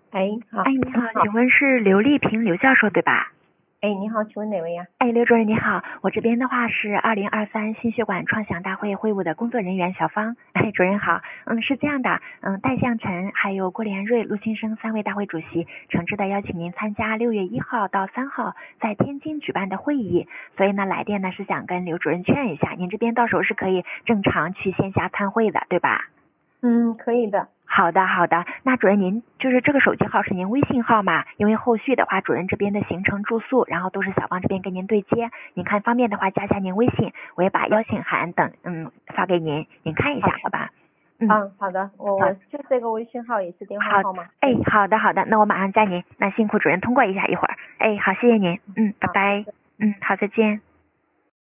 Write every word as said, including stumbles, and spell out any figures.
哎，好， 哎，你好，请问是刘丽萍刘教授对吧？ 哎，你好，请问哪位呀？ 哎，刘主任你好，我这边的话是二零二三心血管创想大会会务的工作人员小芳。哎，主任好，嗯，是这样的，嗯，戴向晨还有郭连瑞、陆新生三位大会主席诚挚的邀请您参加六月一号到三号在天津举办的会议，所以呢来电呢是想跟刘主任劝一下，您这边到时候是可以正常去线下参会的，对吧？ 嗯，可以的。 好的，好的。那主任您就是这个手机号是您微信号吗？因为后续的话，主任这边的行程住宿，然后都是小芳这边跟您对接。您看方便的话，加一下您微信，我也把邀请函等嗯发给您，您看一下，好吧？ 嗯，好的，我我就这个微信号也是电话号码。 哎，好的好的，那我马上加您。那辛苦主任通过一下一会儿。哎，好，谢谢您。嗯，拜拜。嗯，好，再见。